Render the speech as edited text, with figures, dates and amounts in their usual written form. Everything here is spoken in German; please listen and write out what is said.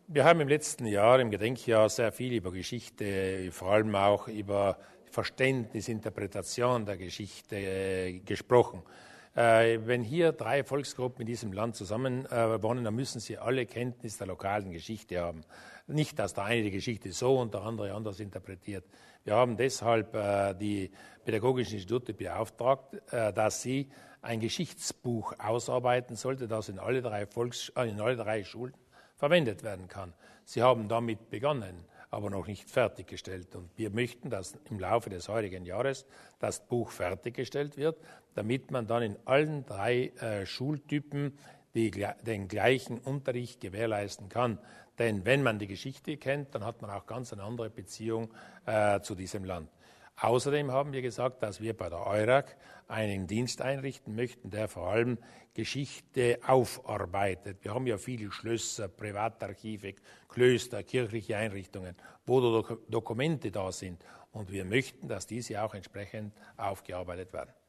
Wir haben im letzten Jahr, im Gedenkjahr, sehr viel über Geschichte, vor allem auch über Verständnis, Interpretation der Geschichte gesprochen. Wenn hier 3 Volksgruppen in diesem Land zusammen wohnen, dann müssen sie alle Kenntnis der lokalen Geschichte haben. Nicht, dass der eine die Geschichte so und der andere anders interpretiert. Wir haben deshalb die Pädagogischen Institute beauftragt, dass sie ein Geschichtsbuch ausarbeiten sollte, das in alle 3 Schulen verwendet werden kann. Sie haben damit begonnen, aber noch nicht fertiggestellt. Und wir möchten, dass im Laufe des heutigen Jahres das Buch fertiggestellt wird, damit man dann in allen 3 Schultypen den gleichen Unterricht gewährleisten kann. Denn wenn man die Geschichte kennt, dann hat man auch ganz eine andere Beziehung zu diesem Land. Außerdem haben wir gesagt, dass wir bei der EURAG einen Dienst einrichten möchten, der vor allem Geschichte aufarbeitet. Wir haben ja viele Schlösser, Privatarchive, Klöster, kirchliche Einrichtungen, wo Dokumente da sind. Und wir möchten, dass diese auch entsprechend aufgearbeitet werden.